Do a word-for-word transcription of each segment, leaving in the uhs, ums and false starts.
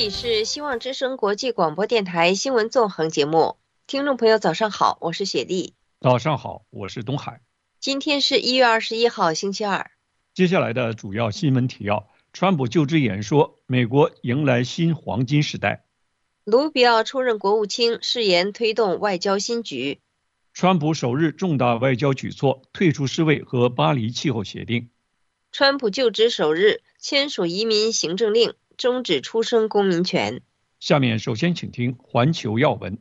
里是希望之声国际广播电台新闻纵横节目，听众朋友早上好，我是雪莉。 早上好，我是东海。 今天是一月二十一号星期二。 接下来的主要新闻提要：川普就职演说，美国迎来新黄金时代。 卢比奥出任国务卿，誓言推动外交新局。 川普首日重大外交举措，退出世卫和巴黎气候协定。 川普就职首日签署移民行政令，终止出生公民权。 下面首先请听环球要闻。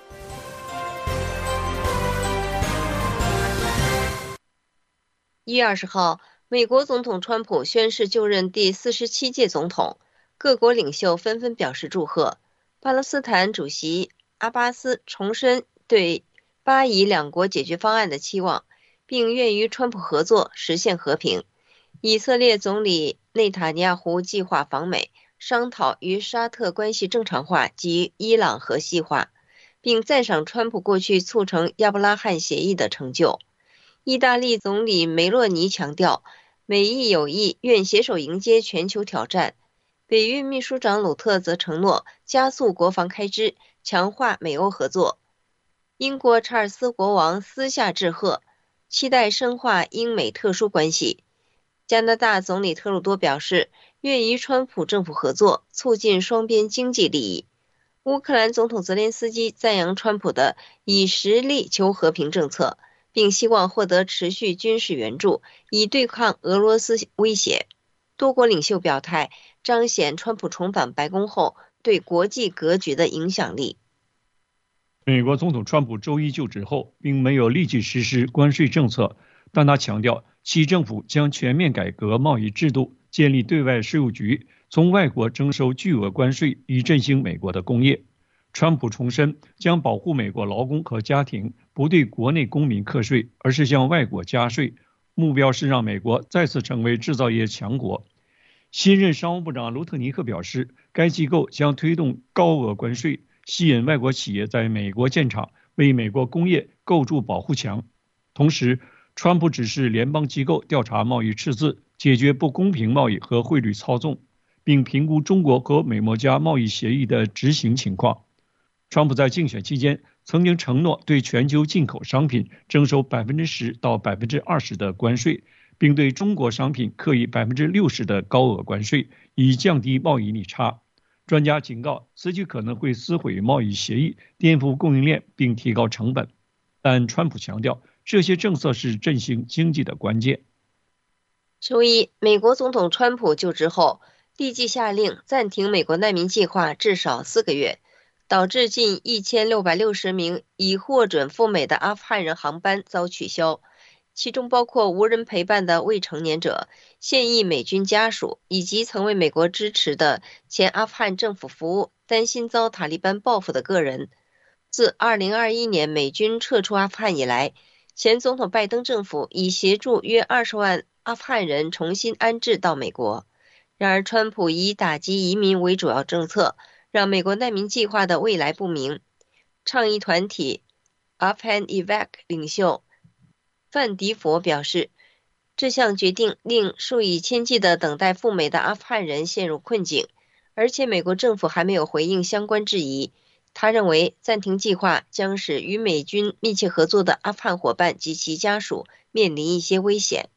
一月二十号，美国总统川普宣誓就任第四十七届总统，各国领袖纷纷表示祝贺。巴勒斯坦主席阿巴斯重申对巴以两国解决方案的期望，并愿与川普合作实现和平。以色列总理内塔尼亚胡计划访美，商讨与沙特关系正常化及伊朗核细化，并赞赏川普过去促成亚伯拉罕协议的成就。意大利总理梅洛尼强调，美意友谊愿携手迎接全球挑战。北约秘书长鲁特则承诺加速国防开支，强化美欧合作。英国查尔斯国王私下致贺，期待深化英美特殊关系。加拿大总理特鲁多表示，愿与川普政府合作，促进双边经济利益。乌克兰总统泽连斯基赞扬川普的以实力求和平政策，并希望获得持续军事援助，以对抗俄罗斯威胁。多国领袖表态，彰显川普重返白宫后对国际格局的影响力。 美国总统川普周一就职后，并没有立即实施关税政策，但他强调其政府将全面改革贸易制度，建立对外税务局，从外国征收巨额关税，以振兴美国的工业。川普重申将保护美国劳工和家庭，不对国内公民课税，而是向外国加税，目标是让美国再次成为制造业强国。新任商务部长卢特尼克表示，该机构将推动高额关税，吸引外国企业在美国建厂，为美国工业构筑保护墙。同时，川普指示联邦机构调查贸易赤字，解决不公平贸易和汇率操纵，并评估中国和美墨加贸易协议的执行情况。川普在竞选期间曾经承诺对全球进口商品征收 百分之十 到 百分之二十 的关税，并对中国商品课以 百分之六十 的高额关税，以降低贸易逆差。专家警告，此举可能会撕毁贸易协议，颠覆供应链，并提高成本。但川普强调，这些政策是振兴经济的关键。 周一，美国总统川普就职后，立即下令暂停美国难民计划至少四个月，导致近一千六百六十名已获准赴美的阿富汗人航班遭取消，其中包括无人陪伴的未成年者、现役美军家属以及曾为美国支持的前阿富汗政府服务、担心遭塔利班报复的个人。自二零二一年美军撤出阿富汗以来，前总统拜登政府已协助约二十万阿富汗人重新安置到美国。然而，川普以打击移民为主要政策，让美国难民计划的未来不明。倡议团体 Afghan Evac 领袖范迪佛表示，这项决定令数以千计的等待赴美的阿富汗人陷入困境，而且美国政府还没有回应相关质疑。他认为暂停计划将使与美军密切合作的阿富汗伙伴及其家属面临一些危险。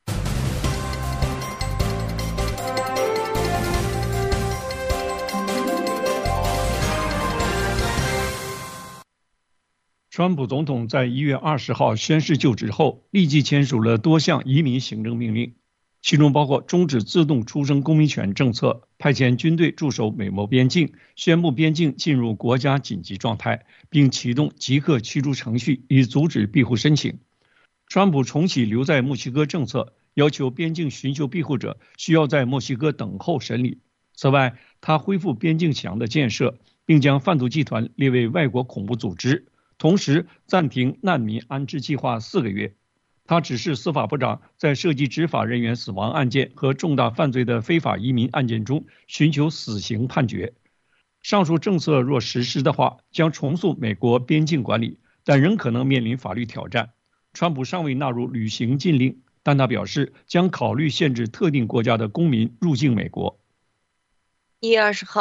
川普总统在一月二十号宣誓就职后，立即签署了多项移民行政命令，其中包括终止自动出生公民权政策，派遣军队驻守美墨边境，宣布边境进入国家紧急状态，并启动即刻驱逐程序，以阻止庇护申请。川普重启留在墨西哥政策，要求边境寻求庇护者需要在墨西哥等候审理。此外，他恢复边境墙的建设，并将贩毒集团列为外国恐怖组织，同时暂停难民安置计划四个月。他指示司法部长在涉及执法人员死亡案件和重大犯罪的非法移民案件中寻求死刑判决。上述政策若实施的话，将重塑美国边境管理，但仍可能面临法律挑战。川普尚未纳入旅行禁令，但他表示将考虑限制特定国家的公民入境美国。 一月二十号，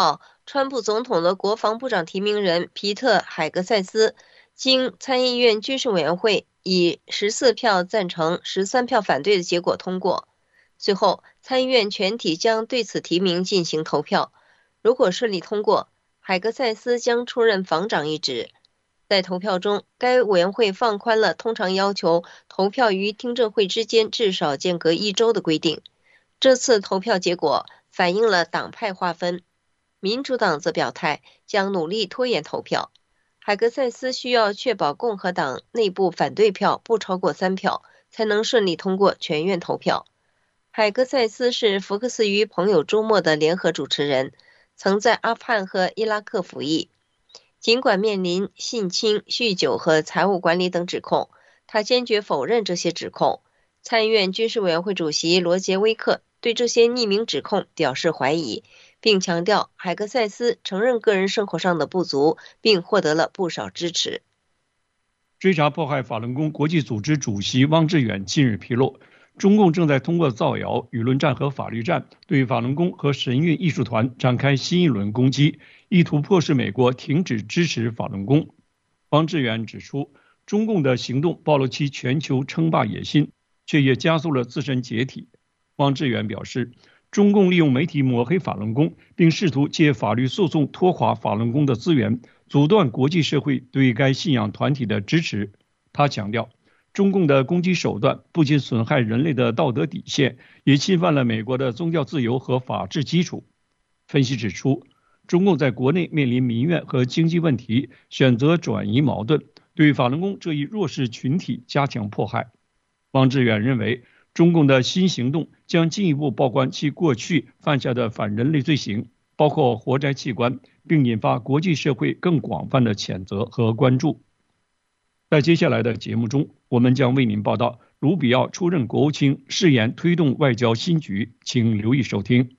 川普总统的国防部长提名人皮特·海格塞斯经参议院军事委员会以十四票赞成、十三票反对的结果通过。随后，参议院全体将对此提名进行投票。如果顺利通过，海格塞斯将出任防长一职。在投票中，该委员会放宽了通常要求投票与听证会之间至少间隔一周的规定。这次投票结果反映了党派划分，民主党则表态将努力拖延投票。海格塞斯需要确保共和党内部反对票不超过三票，才能顺利通过全院投票。海格塞斯是福克斯与朋友周末的联合主持人，曾在阿富汗和伊拉克服役。尽管面临性侵、酗酒和财务管理等指控，他坚决否认这些指控。参议院军事委员会主席罗杰威克对这些匿名指控表示怀疑，并强调海格塞斯承认个人生活上的不足，并获得了不少支持。 追查迫害法轮功国际组织主席汪志远近日披露，中共正在通过造谣、舆论战和法律战对法轮功和神韵艺术团展开新一轮攻击，意图迫使美国停止支持法轮功。汪志远指出，中共的行动暴露其全球称霸野心，却也加速了自身解体。汪志远表示，中共利用媒体抹黑法轮功，并试图借法律诉讼拖垮法轮功的资源，阻断国际社会对该信仰团体的支持。他强调，中共的攻击手段不仅损害人类的道德底线，也侵犯了美国的宗教自由和法治基础。分析指出，中共在国内面临民怨和经济问题，选择转移矛盾，对法轮功这一弱势群体加强迫害。汪志远认为，中共的新行动将进一步曝光其过去犯下的反人类罪行，包括活摘器官，并引发国际社会更广泛的谴责和关注。在接下来的节目中，我们将为您报道卢比奥出任国务卿，誓言推动外交新局，请留意收听。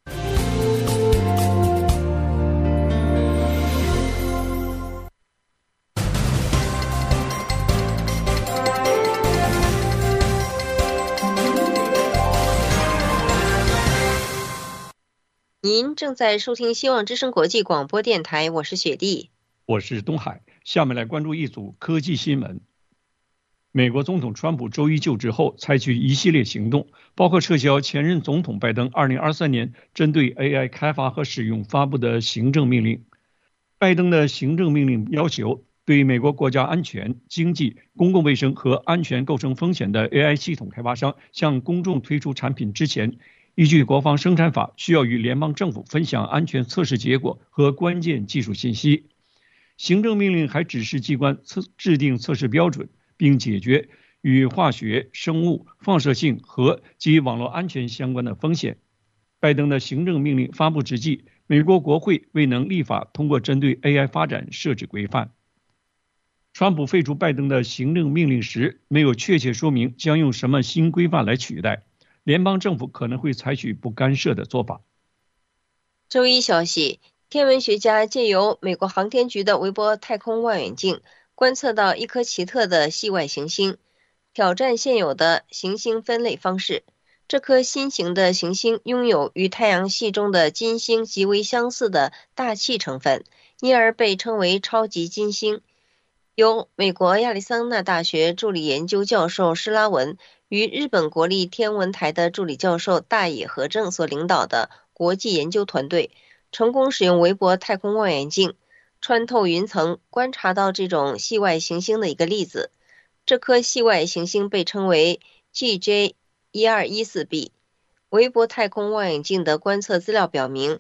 您正在收听希望之声国际广播电台，我是雪莉， 我是东海。下面来关注一组科技新闻。美国总统川普周一就职后采取一系列行动，包括撤销前任总统拜登二零二三年针对 A I 开发和使用发布的行政命令。拜登的行政命令要求对美国国家安全、经济、公共卫生和安全构成风险的 A I 系统开发商向公众推出产品之前，依据国防生产法需要与联邦政府分享安全测试结果和关键技术信息。行政命令还指示机关测制定测试标准，并解决与化学、生物、放射性、核及网络安全相关的风险。拜登的行政命令发布之际，美国国会未能立法通过针对 A I 发展设置规范。川普废除拜登的行政命令时，没有确切说明将用什么新规范来取代，联邦政府可能会采取不干涉的做法。 周一消息，天文学家借由美国航天局的韦伯太空望远镜观测到一颗奇特的系外行星，挑战现有的行星分类方式。这颗新型的行星拥有与太阳系中的金星极为相似的大气成分，因而被称为超级金星。由美国亚利桑那大学助理研究教授施拉文与日本国立天文台的助理教授大野和正所领导的国际研究团队，成功使用韦伯太空望远镜穿透云层观察到这种系外行星的一个例子。这颗系外行星被称为 G J 一二一四 b。 韦伯太空望远镜的观测资料表明，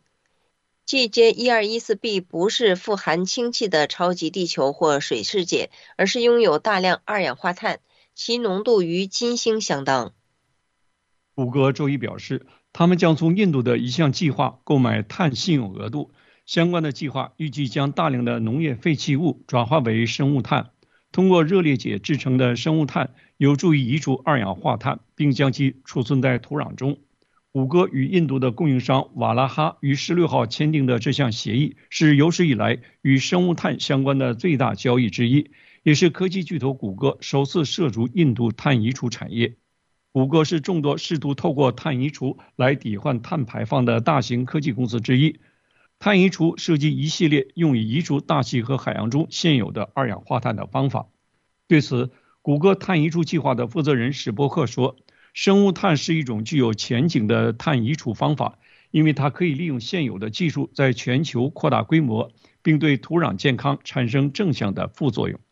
G J 一二一四 b 不是富含氢气的超级地球或水世界，而是拥有大量二氧化碳，其浓度与金星相当。 谷歌周一表示，他们将从印度的一项计划购买碳信用额度，相关的计划预计将大量的农业废弃物转化为生物碳。通过热裂解制成的生物碳有助于移除二氧化碳，并将其储存在土壤中。谷歌与印度的供应商瓦拉哈于十六号签订的这项协议是有史以来与生物碳相关的最大交易之一，也是科技巨头谷歌首次涉足印度碳移除产业。谷歌是众多试图透过碳移除来抵换碳排放的大型科技公司之一。 碳移除涉及一系列用以移除大气和海洋中现有的二氧化碳的方法。对此，谷歌碳移除计划的负责人史伯克说，生物碳是一种具有前景的碳移除方法，因为它可以利用现有的技术在全球扩大规模，并对土壤健康产生正向的副作用。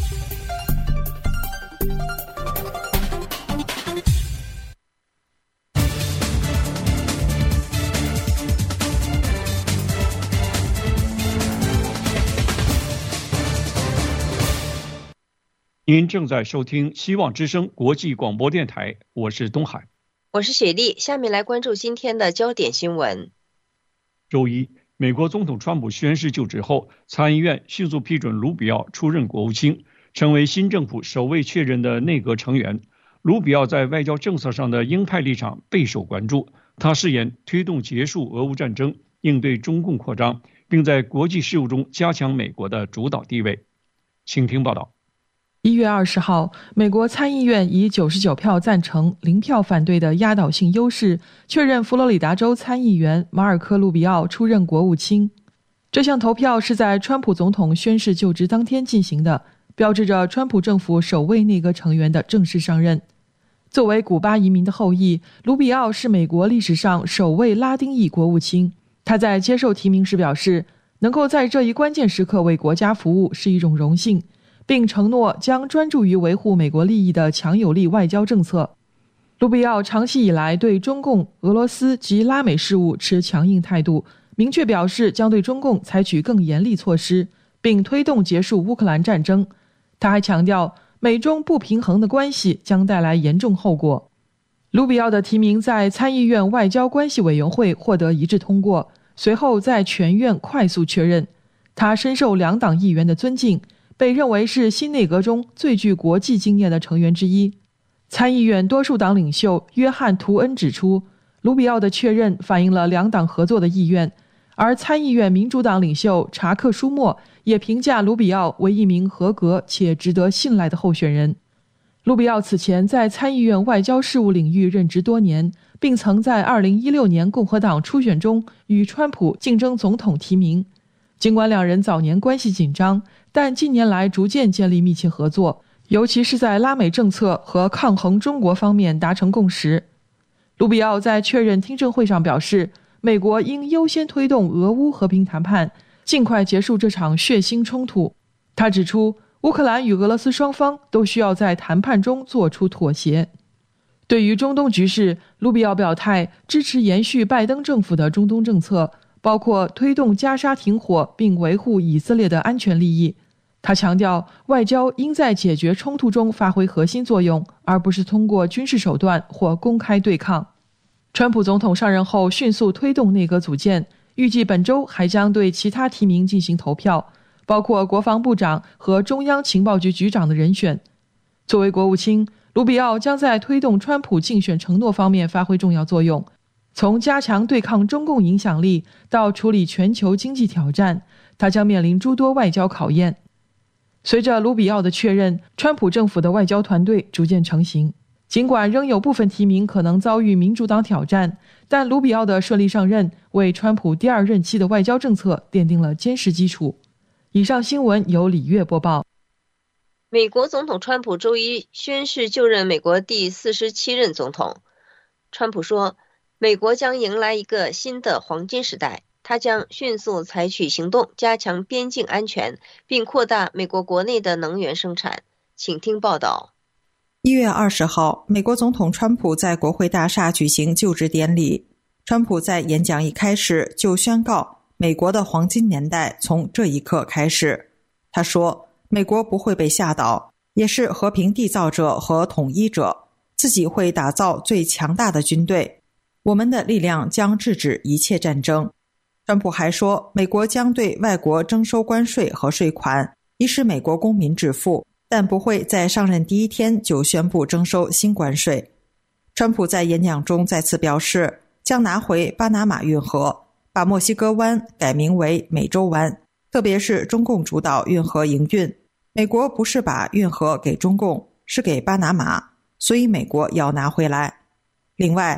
您正在收听希望之声国际广播电台，我是东海， 我是雪莉。下面来关注今天的焦点新闻。 周一，美国总统川普宣誓就职后，参议院迅速批准卢比奥出任国务卿，成为新政府首位确认的内阁成员。卢比奥在外交政策上的鹰派立场备受关注，他誓言推动结束俄乌战争，应对中共扩张，并在国际事务中加强美国的主导地位。请听报道。 一月二十号，美国参议院以九十九票赞成、零票反对的压倒性优势，确认佛罗里达州参议员马尔科·卢比奥出任国务卿。这项投票是在川普总统宣誓就职当天进行的，标志着川普政府首位内阁成员的正式上任。作为古巴移民的后裔，卢比奥是美国历史上首位拉丁裔国务卿。他在接受提名时表示，能够在这一关键时刻为国家服务是一种荣幸，并承诺将专注于维护美国利益的强有力外交政策。卢比奥长期以来对中共、俄罗斯及拉美事务持强硬态度，明确表示将对中共采取更严厉措施，并推动结束乌克兰战争。他还强调，美中不平衡的关系将带来严重后果。卢比奥的提名在参议院外交关系委员会获得一致通过，随后在全院快速确认。他深受两党议员的尊敬，被认为是新内阁中最具国际经验的成员之一。参议院多数党领袖约翰·图恩指出，卢比奥的确认反映了两党合作的意愿，而参议院民主党领袖查克·舒默也评价卢比奥为一名合格且值得信赖的候选人。卢比奥此前在参议院外交事务领域任职多年，并曾在二零一六年共和党初选中与川普竞争总统提名。尽管两人早年关系紧张，但近年来逐渐建立密切合作，尤其是在拉美政策和抗衡中国方面达成共识。卢比奥在确认听证会上表示，美国应优先推动俄乌和平谈判，尽快结束这场血腥冲突。他指出，乌克兰与俄罗斯双方都需要在谈判中做出妥协。对于中东局势，卢比奥表态支持延续拜登政府的中东政策，包括推动加沙停火并维护以色列的安全利益。他强调，外交应在解决冲突中发挥核心作用，而不是通过军事手段或公开对抗。川普总统上任后迅速推动内阁组建，预计本周还将对其他提名进行投票，包括国防部长和中央情报局局长的人选。作为国务卿，卢比奥将在推动川普竞选承诺方面发挥重要作用。从加强对抗中共影响力到处理全球经济挑战，他将面临诸多外交考验。随着卢比奥的确认，川普政府的外交团队逐渐成型。尽管仍有部分提名可能遭遇民主党挑战，但卢比奥的顺利上任为川普第二任期的外交政策奠定了坚实基础。以上新闻由李月播报。 美国总统川普周一宣誓就任美国第四十七任总统。川普说，美国将迎来一个新的黄金时代，他将迅速采取行动，加强边境安全，并扩大美国国内的能源生产。请听报道。 一月二十号，美国总统川普在国会大厦举行就职典礼。川普在演讲一开始就宣告，美国的黄金年代从这一刻开始。他说，美国不会被吓倒，也是和平缔造者和统一者，自己会打造最强大的军队。我们的力量将制止一切战争。川普还说，美国将对外国征收关税和税款，以使美国公民致富，但不会在上任第一天就宣布征收新关税。川普在演讲中再次表示，将拿回巴拿马运河，把墨西哥湾改名为美洲湾，特别是中共主导运河营运。美国不是把运河给中共，是给巴拿马，所以美国要拿回来。另外，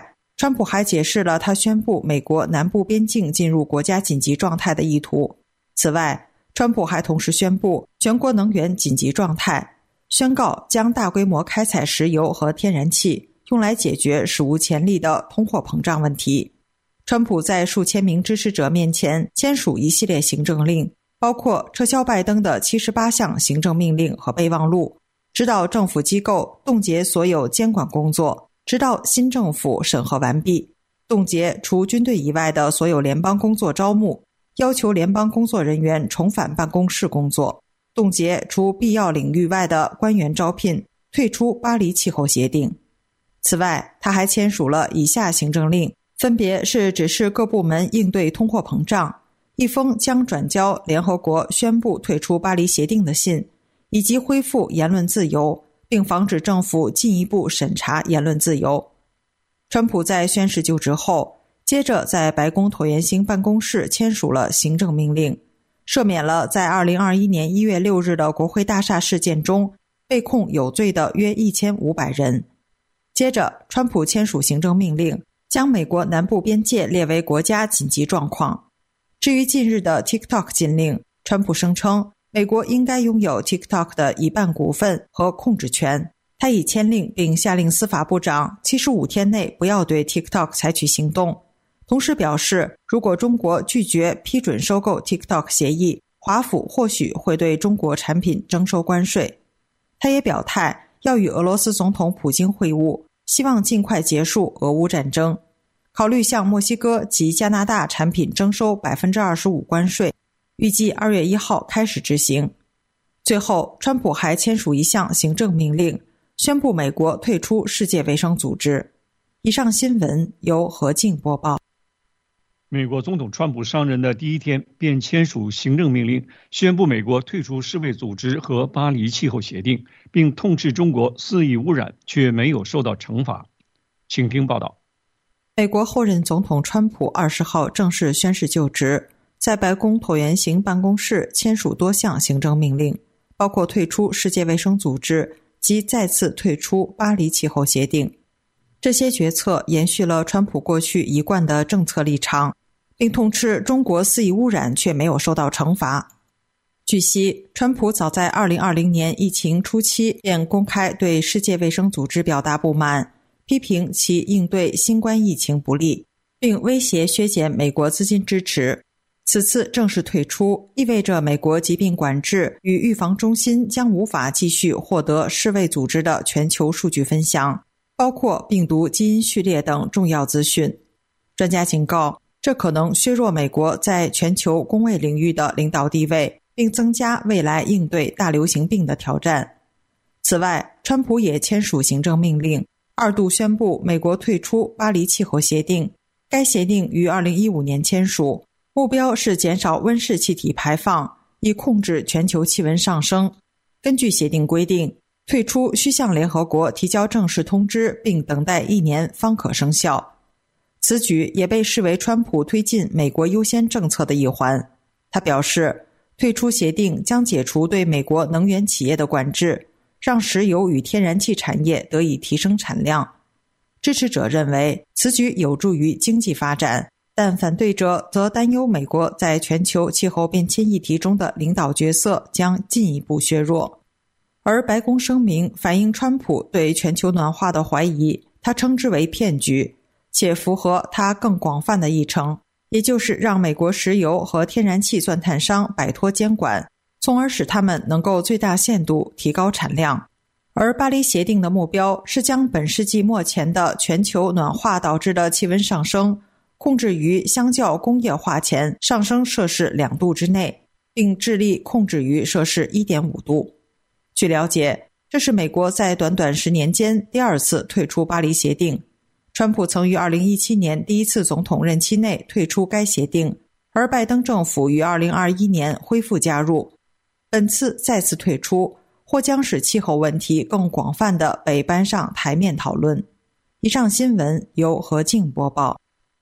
川普还解释了他宣布美国南部边境进入国家紧急状态的意图。此外，川普还同时宣布全国能源紧急状态，宣告将大规模开采石油和天然气，用来解决史无前例的通货膨胀问题。川普在数千名支持者面前签署一系列行政令，包括撤销拜登的七十八项行政命令和备忘录，指导政府机构冻结所有监管工作，直到新政府审核完毕，冻结除军队以外的所有联邦工作招募，要求联邦工作人员重返办公室工作，冻结除必要领域外的官员招聘，退出巴黎气候协定。此外，他还签署了以下行政令，分别是指示各部门应对通货膨胀，一封将转交联合国宣布退出巴黎协定的信，以及恢复言论自由，并防止政府进一步审查言论自由。川普在宣誓就职后，接着在白宫椭圆形办公室签署了行政命令，赦免了在二零二一年一月六日的国会大厦事件中被控有罪的约一千五百人。接着，川普签署行政命令，将美国南部边界列为国家紧急状况。至于近日的 TikTok 禁令，川普声称美国应该拥有 TikTok 的一半股份和控制权。他已签令并下令司法部长七十五天内不要对 TikTok 采取行动，同时表示如果中国拒绝批准收购 TikTok 协议，华府或许会对中国产品征收关税。他也表态要与俄罗斯总统普京会晤，希望尽快结束俄乌战争，考虑向墨西哥及加拿大产品征收 百分之二十五 关税，预计二月一号开始执行。最后，川普还签署一项行政命令，宣布美国退出世界卫生组织。以上新闻由何静播报。 美国总统川普上任的第一天便签署行政命令，宣布美国退出世卫组织和巴黎气候协定，并痛斥中国肆意污染，却没有受到惩罚。请听报道。 美国后任总统川普二十号正式宣誓就职，在白宫椭圆形办公室签署多项行政命令，包括退出世界卫生组织及再次退出巴黎气候协定。这些决策延续了川普过去一贯的政策立场，并痛斥中国肆意污染却没有受到惩罚。据悉，川普早在二零二零年疫情初期便公开对世界卫生组织表达不满，批评其应对新冠疫情不力，并威胁削减美国资金支持。此次正式退出，意味着美国疾病管制与预防中心将无法继续获得世卫组织的全球数据分享，包括病毒基因序列等重要资讯。专家警告，这可能削弱美国在全球公卫领域的领导地位，并增加未来应对大流行病的挑战。此外，川普也签署行政命令，二度宣布美国退出巴黎气候协定。该协定于二零一五年签署，目标是减少温室气体排放，以控制全球气温上升。根据协定规定，退出需向联合国提交正式通知，并等待一年方可生效。此举也被视为川普推进美国优先政策的一环。他表示，退出协定将解除对美国能源企业的管制，让石油与天然气产业得以提升产量。支持者认为此举有助于经济发展，但反对者则担忧美国在全球气候变迁议题中的领导角色将进一步削弱。而白宫声明反映川普对全球暖化的怀疑，他称之为骗局，且符合他更广泛的议程，也就是让美国石油和天然气钻探商摆脱监管，从而使他们能够最大限度提高产量。而巴黎协定的目标是将本世纪末前的全球暖化导致的气温上升控制于相较工业化前上升摄氏两度之内，并致力控制于摄氏 一点五度。据了解，这是美国在短短十年间第二次退出巴黎协定。川普曾于二零一七年第一次总统任期内退出该协定，而拜登政府于二零二一年恢复加入。本次再次退出或将使气候问题更广泛地被搬上台面讨论。以上新闻由何静播报。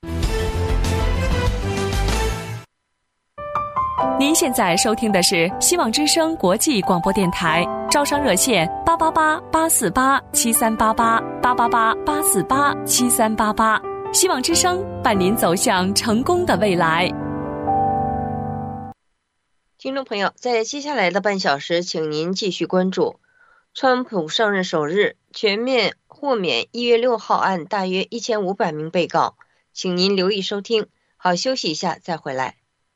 您现在收听的是希望之声国际广播电台，招商热线八八八八四八七三八八八八八八四八七三八八。 希望之声伴您走向成功的未来。 听众朋友，在接下来的半小时，请您继续关注川普上任首日全面豁免一月六号案大约一千五百名被告，请您留意收听。好，休息一下再回来。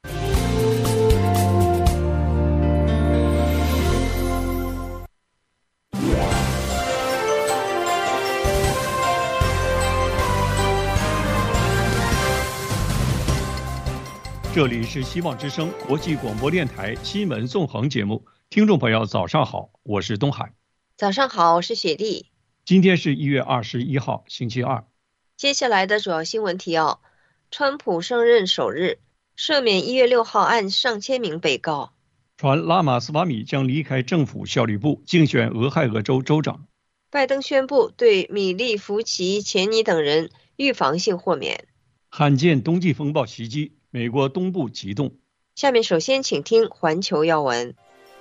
这里是希望之声国际广播电台新闻纵横节目，听众朋友早上好，我是东海。 早上好，我是雪莉。 今天是一月二十一号，星期二。 接下来的主要新闻提要：川普上任首日赦免一月六号案上千名被告； 传拉马斯瓦米将离开政府效率部，竞选俄亥俄州州长； 拜登宣布对米利福奇、钱尼等人预防性豁免； 罕见冬季风暴袭击，美国东部急冻。 下面首先请听环球要闻。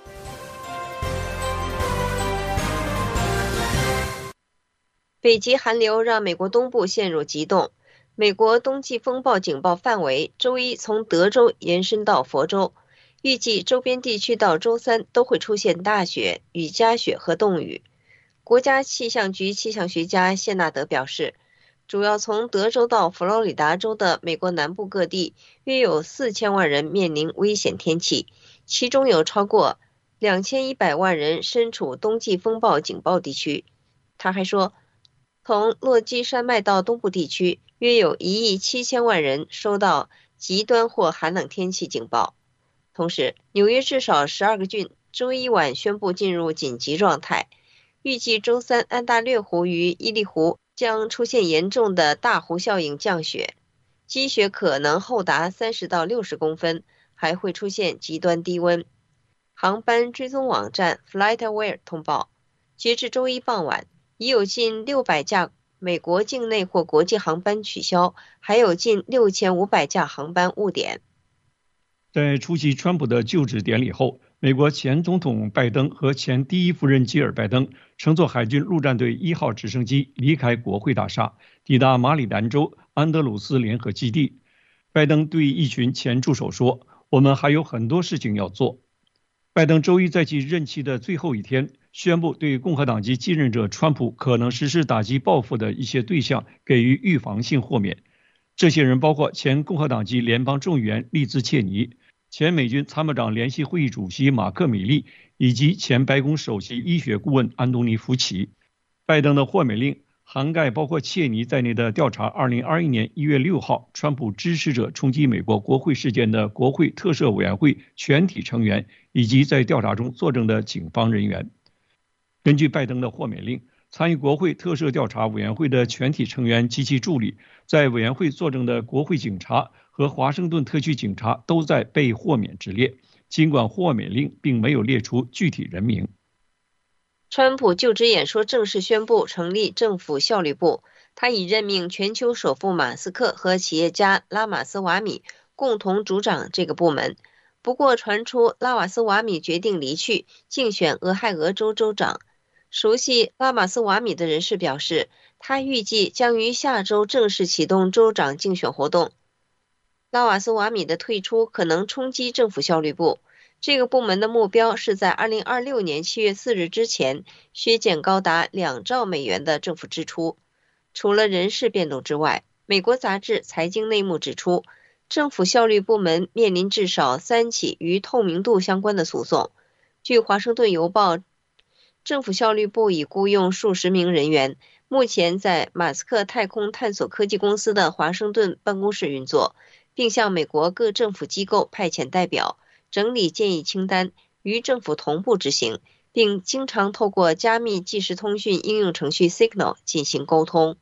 北极寒流让美国东部陷入急冻，美国冬季风暴警报范围周一从德州延伸到佛州，预计周边地区到周三都会出现大雪、雨夹雪和冻雨。国家气象局气象学家谢纳德表示，主要从德州到佛罗里达州的美国南部各地约有四千万人面临危险天气，其中有超过两千一百万人身处冬季风暴警报地区。他还说，从落基山脉到东部地区约有一亿七千万人收到极端或寒冷天气警报。同时，纽约至少十二个郡周一晚宣布进入紧急状态，预计周三安大略湖与伊利湖将出现严重的大湖效应降雪，积雪可能厚达三十到六十公分，还会出现极端低温。航班追踪网站 FlightAware 通报，截至周一傍晚，已有近六百架美国境内或国际航班取消，还有近六千五百架航班误点。 在出席川普的就职典礼后，美国前总统拜登和前第一夫人吉尔拜登乘坐海军陆战队一号直升机离开国会大厦，抵达马里兰州安德鲁斯联合基地。拜登对一群前助手说，我们还有很多事情要做。拜登周一在其任期的最后一天宣布对共和党籍继任者川普可能实施打击报复的一些对象给予预防性豁免，这些人包括前共和党籍联邦众议员利兹切尼、前美军参谋长联席会议主席马克米利以及前白宫首席医学顾问安东尼福奇。拜登的豁免令涵盖包括切尼在内的调查二零二一年一月六号川普支持者冲击美国国会事件的国会特赦委员会全体成员以及在调查中作证的警方人员。根据拜登的豁免令，参与国会特赦调查委员会的全体成员及其助理，在委员会作证的国会警察和华盛顿特区警察都在被豁免之列，尽管豁免令并没有列出具体人名。 川普就职演说正式宣布成立政府效率部，他已任命全球首富马斯克和企业家拉马斯瓦米共同主掌这个部门。不过传出拉瓦斯瓦米决定离去，竞选俄亥俄州州长。熟悉拉马斯瓦米的人士表示，他预计将于下周正式启动州长竞选活动。拉瓦斯瓦米的退出可能冲击政府效率部，这个部门的目标是在二零二六年七月四日之前削减高达两兆美元的政府支出。除了人事变动之外，美国杂志《财经内幕》指出，政府效率部门面临至少三起与透明度相关的诉讼。据华盛顿邮报，政府效率部已雇佣数十名人员，目前在马斯克太空探索科技公司的华盛顿办公室运作，并向美国各政府机构派遣代表，整理建议清单，与政府同步执行，并经常透过加密即时通讯应用程序 Signal 进行沟通。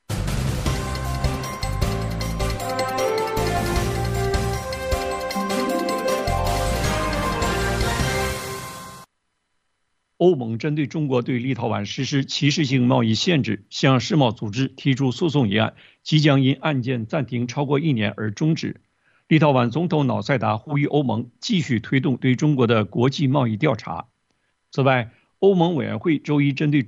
欧盟针对中国对立陶宛实施歧视性贸易限制，向世贸组织提出诉讼一案，即将因案件暂停超过一年而终止。立陶宛总统瑙塞达呼吁欧盟继续推动对中国的国际贸易调查。此外，欧盟委员会周一针对中共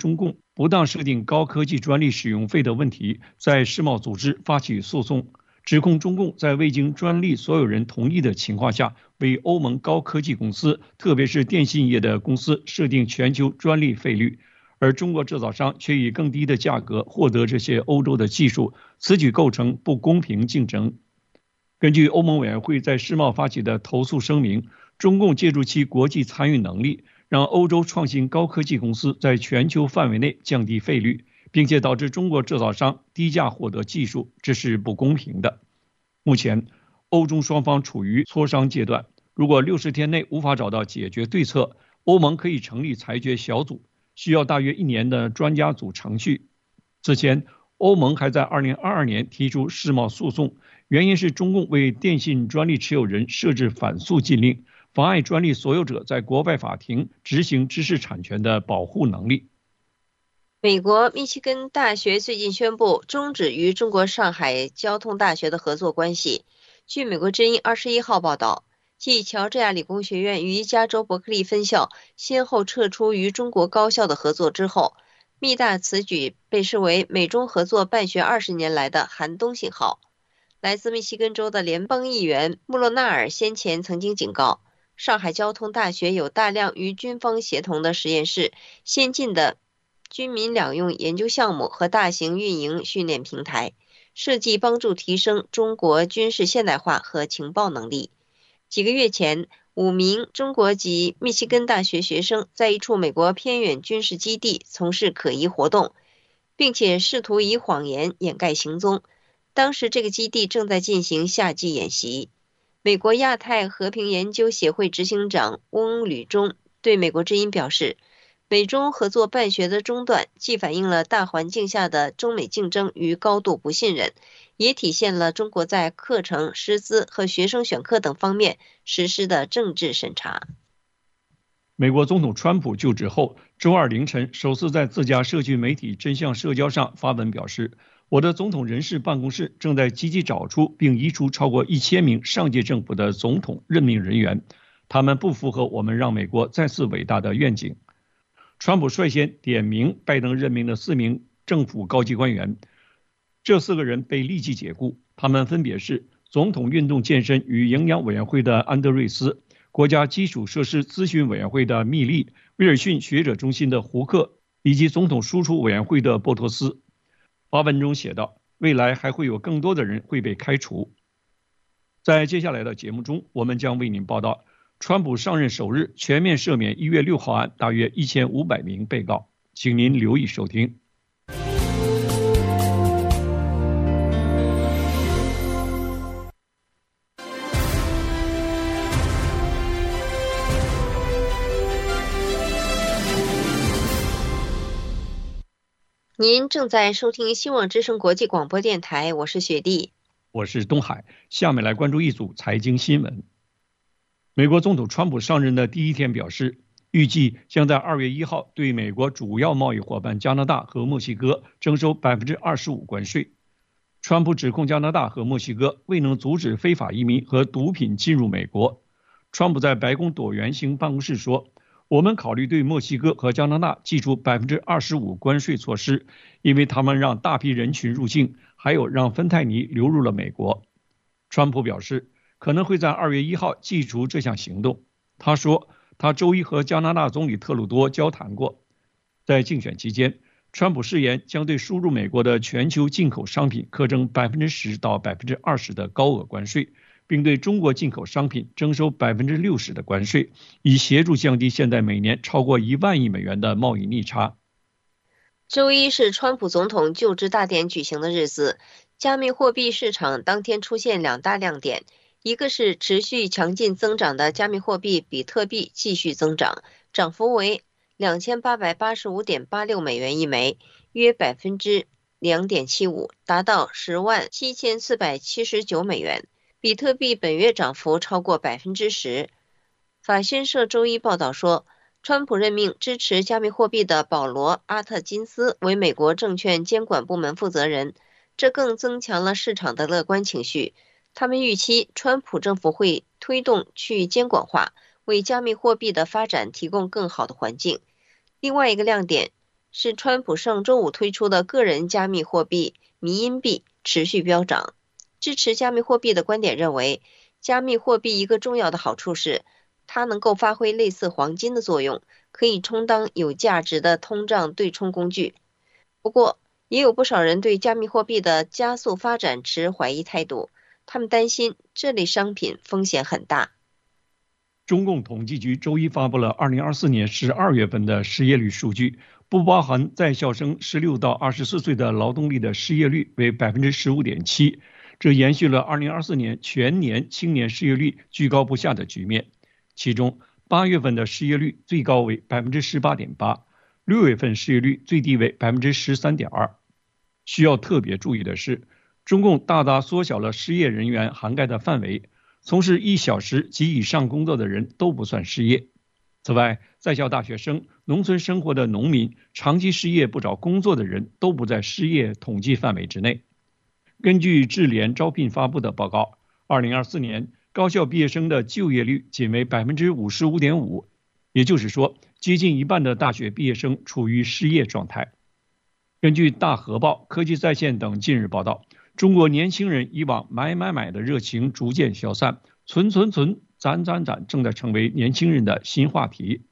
不当设定高科技专利使用费的问题，在世贸组织发起诉讼，指控中共在未经专利所有人同意的情况下，为欧盟高科技公司，特别是电信业的公司设定全球专利费率，而中国制造商却以更低的价格获得这些欧洲的技术，此举构成不公平竞争。根据欧盟委员会在世贸发起的投诉声明，中共借助其国际参与能力，让欧洲创新高科技公司在全球范围内降低费率，并且导致中国制造商低价获得技术，这是不公平的。目前，欧中双方处于磋商阶段，如果六十天内无法找到解决对策，欧盟可以成立裁决小组，需要大约一年的专家组程序。此前，欧盟还在二零二二年提出世贸诉讼，原因是中共为电信专利持有人设置反诉禁令，妨碍专利所有者在国外法庭执行知识产权的保护能力。 美国密歇根大学最近宣布终止与中国上海交通大学的合作关系。据美国之音二十一号报道，继乔治亚理工学院与加州伯克利分校先后撤出与中国高校的合作之后，密大此举被视为美中合作办学二十年来的寒冬信号。来自密西根州的联邦议员穆洛纳尔先前曾经警告，上海交通大学有大量与军方协同的实验室、先进的军民两用研究项目和大型运营训练平台，设计帮助提升中国军事现代化和情报能力。几个月前，五名中国籍密西根大学学生在一处美国偏远军事基地从事可疑活动，并且试图以谎言掩盖行踪。当时这个基地正在进行夏季演习。美国亚太和平研究协会执行长翁履中对美国之音表示，美中合作办学的中断既反映了大环境下的中美竞争与高度不信任，也体现了中国在课程、师资和学生选课等方面实施的政治审查。 美国总统川普就职后，周二凌晨首次在自家社区媒体真相社交上发文表示，我的总统人事办公室正在积极找出并移除超过一千名上届政府的总统任命人员，他们不符合我们让美国再次伟大的愿景。川普率先点名拜登任命的四名政府高级官员，这四个人被立即解雇，他们分别是总统运动健身与营养委员会的安德瑞斯、国家基础设施咨询委员会的密利、威尔逊学者中心的胡克以及总统输出委员会的波托斯。发文中写道，未来还会有更多的人会被开除。在接下来的节目中，我们将为您报道川普上任首日全面赦免一月六号案大约一千五百名被告，请您留意收听。 您正在收听希望之声国际广播电台，我是雪莉， 我是东海。下面来关注一组财经新闻。美国总统川普上任的第一天表示，预计将在二月一号对美国主要贸易伙伴加拿大和墨西哥征收 百分之二十五 关税。川普指控加拿大和墨西哥未能阻止非法移民和毒品进入美国。川普在白宫椭圆形办公室说，我们考虑对墨西哥和加拿大寄出 百分之二十五 关税措施，因为他们让大批人群入境，还有让芬太尼流入了美国。川普表示，可能会在二月一号祭出这项行动。他说，他周一和加拿大总理特鲁多交谈过。在竞选期间，川普誓言将对输入美国的全球进口商品课征 百分之十 到 百分之二十 的高额关税，并对中国进口商品征收 百分之六十 的关税，以协助降低现在每年超过一万亿美元的贸易逆差。 周一是川普总统就职大典举行的日子，加密货币市场当天出现两大亮点，一个是持续强劲增长的加密货币比特币继续增长，涨幅为 两千八百八十五点八六美元一枚，约 百分之零点七五， 达到十万七千四百七十九美元。比特币本月涨幅超过 百分之十。 法新社周一报道说，川普任命支持加密货币的保罗·阿特金斯为美国证券监管部门负责人，这更增强了市场的乐观情绪。他们预期川普政府会推动去监管化，为加密货币的发展提供更好的环境。另外一个亮点是川普上周五推出的个人加密货币迷因币持续飙涨。支持加密货币的观点认为，加密货币一个重要的好处是，它能够发挥类似黄金的作用，可以充当有价值的通胀对冲工具。不过，也有不少人对加密货币的加速发展持怀疑态度，他们担心这类商品风险很大。 中共统计局周一发布了二零二四年十二月份的失业率数据，不包含在校生十六到二十四岁的劳动力的失业率为 百分之十五点七， 这延续了二零二四年全年青年失业率居高不下的局面。其中八月份的失业率最高为 百分之十八点八， 六月份失业率最低为 百分之十三点二。 需要特别注意的是，中共大大缩小了失业人员涵盖的范围，从事一小时及以上工作的人都不算失业。此外，在校大学生、农村生活的农民、长期失业不找工作的人都不在失业统计范围之内。根据智联招聘发布的报告，二零二四年高校毕业生的就业率仅为 百分之五十五点五， 也就是说，接近一半的大学毕业生处于失业状态。根据大河报、科技在线等近日报道，中国年轻人以往买买买的热情逐渐消散，存存存、攒攒攒正在成为年轻人的新话题。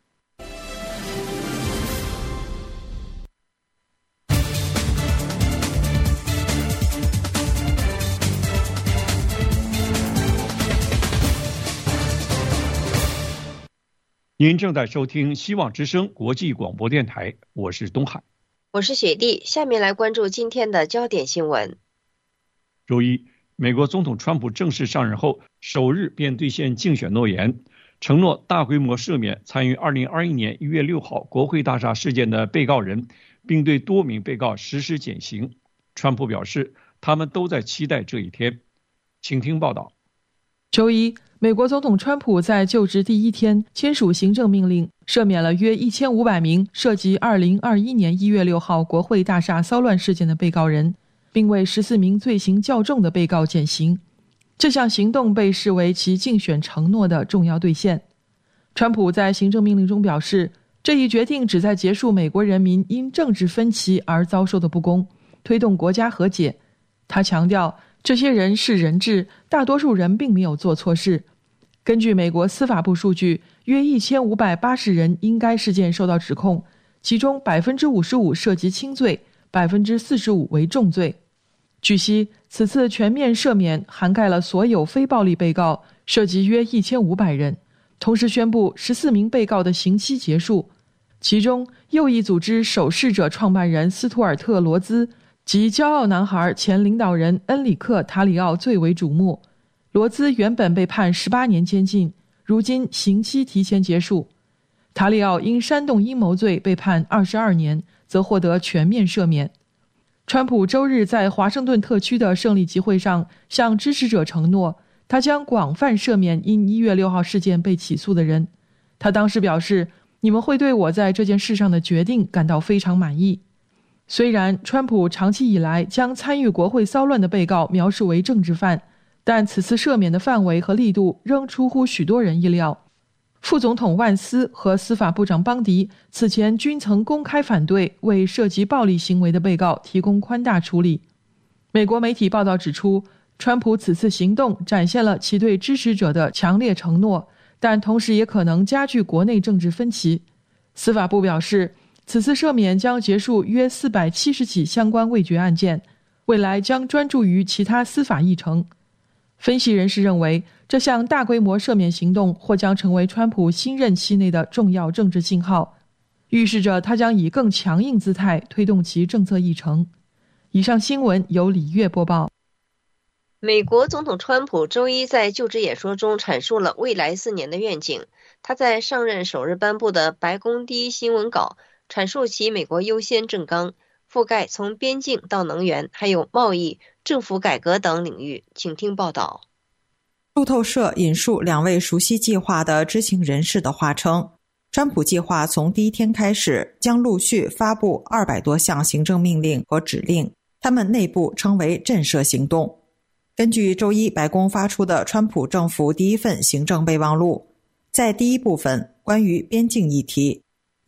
您正在收听希望之声国际广播电台，我是东海， 我是雪莉。下面来关注今天的焦点新闻。 周一，美国总统川普正式上任后首日便兑现竞选诺言，承诺大规模赦免参与二零二一年一月六号国会大厦事件的被告人，并对多名被告实施减刑。川普表示，他们都在期待这一天。请听报道。 周一，美国总统川普在就职第一天签署行政命令，赦免了约一千五百名涉及二零二一年一月六号国会大厦骚乱事件的被告人，并为十四名罪行较重的被告减刑。这项行动被视为其竞选承诺的重要兑现。川普在行政命令中表示，这一决定旨在结束美国人民因政治分歧而遭受的不公，推动国家和解。他强调，这些人是人质，大多数人并没有做错事。根据美国司法部数据，约一千五百八十人因该事件受到指控，其中 百分之五十五 涉及轻罪， 百分之四十五 为重罪。据悉，此次全面赦免涵盖了所有非暴力被告，涉及约一千五百人，同时宣布十四名被告的刑期结束。其中，右翼组织守势者创办人斯图尔特·罗兹及骄傲男孩前领导人恩里克·塔里奥最为瞩目。罗兹原本被判十八年监禁，如今刑期提前结束。塔里奥因煽动阴谋罪被判二十二年，则获得全面赦免。川普周日在华盛顿特区的胜利集会上向支持者承诺，他将广泛赦免因一月六号事件被起诉的人。他当时表示，你们会对我在这件事上的决定感到非常满意。虽然川普长期以来将参与国会骚乱的被告描述为政治犯，但此次赦免的范围和力度仍出乎许多人意料。副总统万斯和司法部长邦迪此前均曾公开反对为涉及暴力行为的被告提供宽大处理。美国媒体报道指出，川普此次行动展现了其对支持者的强烈承诺，但同时也可能加剧国内政治分歧。司法部表示，此次赦免将结束约四百七十起相关未决案件，未来将专注于其他司法议程。分析人士认为，这项大规模赦免行动或将成为川普新任期内的重要政治信号，预示着他将以更强硬姿态推动其政策议程。以上新闻由李月播报。 美国总统川普周一在就职演说中阐述了未来四年的愿景。他在上任首日颁布的白宫第一新闻稿阐述其美国优先政纲，覆盖从边境到能源，还有贸易、政府改革等领域。请听报道。 路透社引述两位熟悉计划的知情人士的话称，川普计划从第一天开始将陆续发布二百多项行政命令和指令，他们内部称为震慑行动。根据周一白宫发出的川普政府第一份行政备忘录，在第一部分关于边境议题：一、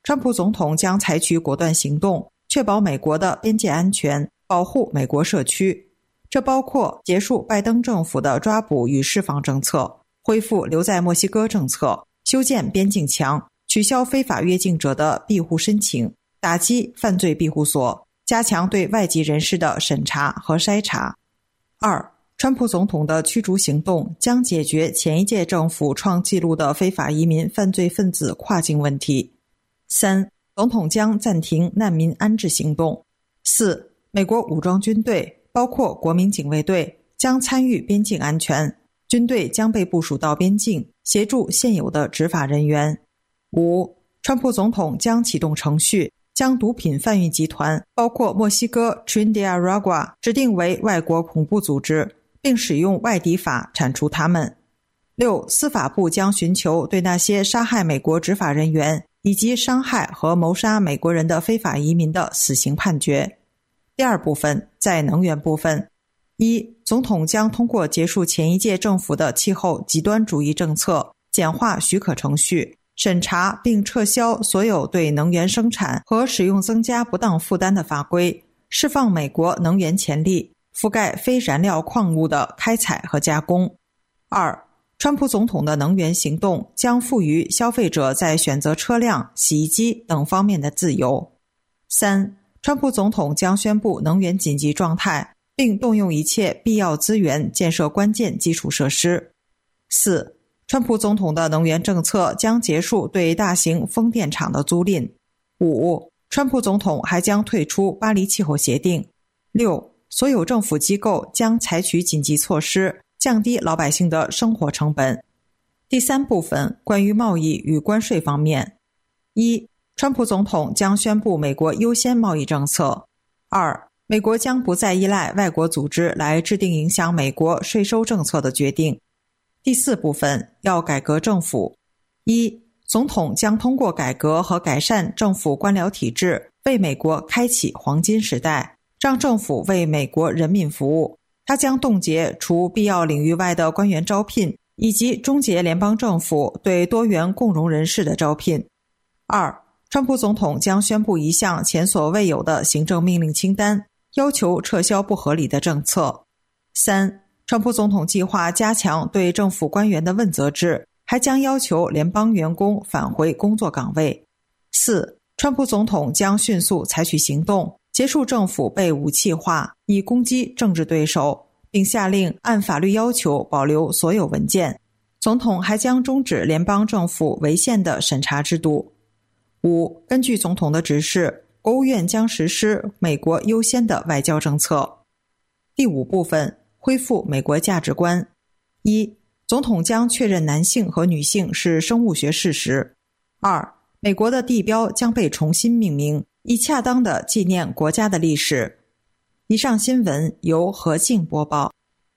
川普总统将采取果断行动，确保美国的边界安全，保护美国社区。这包括结束拜登政府的抓捕与释放政策，恢复留在墨西哥政策，修建边境墙，取消非法越境者的庇护申请，打击犯罪庇护所，加强对外籍人士的审查和筛查。二，川普总统的驱逐行动将解决前一届政府创纪录的非法移民犯罪分子跨境问题。三，总统将暂停难民安置行动。四，美国武装军队，包括国民警卫队，将参与边境安全，军队将被部署到边境，协助现有的执法人员。五，川普总统将启动程序，将毒品贩运集团，包括墨西哥 Trinidad 指定为外国恐怖组织，并使用外敌法铲除他们。六，司法部将寻求对那些杀害美国执法人员以及伤害和谋杀美国人的非法移民的死刑判决。第二部分，在能源部分，一，总统将通过结束前一届政府的气候极端主义政策，简化许可程序，审查并撤销所有对能源生产和使用增加不当负担的法规，释放美国能源潜力，覆盖非燃料矿物的开采和加工。二，川普总统的能源行动将赋予消费者在选择车辆、洗衣机等方面的自由。三，川普总统将宣布能源紧急状态，并动用一切必要资源建设关键基础设施。四，川普总统的能源政策将结束对大型风电场的租赁。五，川普总统还将退出巴黎气候协定。六，所有政府机构将采取紧急措施，降低老百姓的生活成本。第三部分，关于贸易与关税方面。一，川普总统将宣布美国优先贸易政策。二，美国将不再依赖外国组织来制定影响美国税收政策的决定。第四部分，要改革政府。一，总统将通过改革和改善政府官僚体制，为美国开启黄金时代，让政府为美国人民服务。他将冻结除必要领域外的官员招聘，以及终结联邦政府对多元共融人士的招聘。二，川普总统将宣布一项前所未有的行政命令清单，要求撤销不合理的政策。三，川普总统计划加强对政府官员的问责制，还将要求联邦员工返回工作岗位。四，川普总统将迅速采取行动，结束政府被武器化，以攻击政治对手，并下令按法律要求保留所有文件。总统还将终止联邦政府违宪的审查制度。五，根据总统的指示，国务院将实施美国优先的外交政策。第五部分，恢复美国价值观。一，总统将确认男性和女性是生物学事实。二，美国的地标将被重新命名，以恰当地纪念国家的历史。以上新闻由何静播报。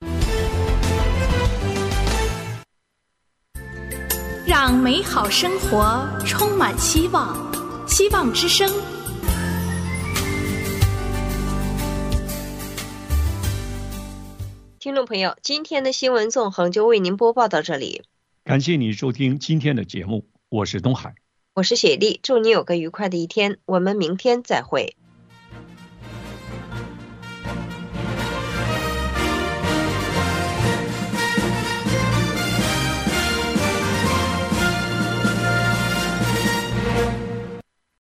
让美好生活充满希望，希望之声。 听众朋友，今天的新闻纵横就为您播报到这里。 感谢你收听今天的节目，我是东海， 我是雪莉，祝你有个愉快的一天，我们明天再会。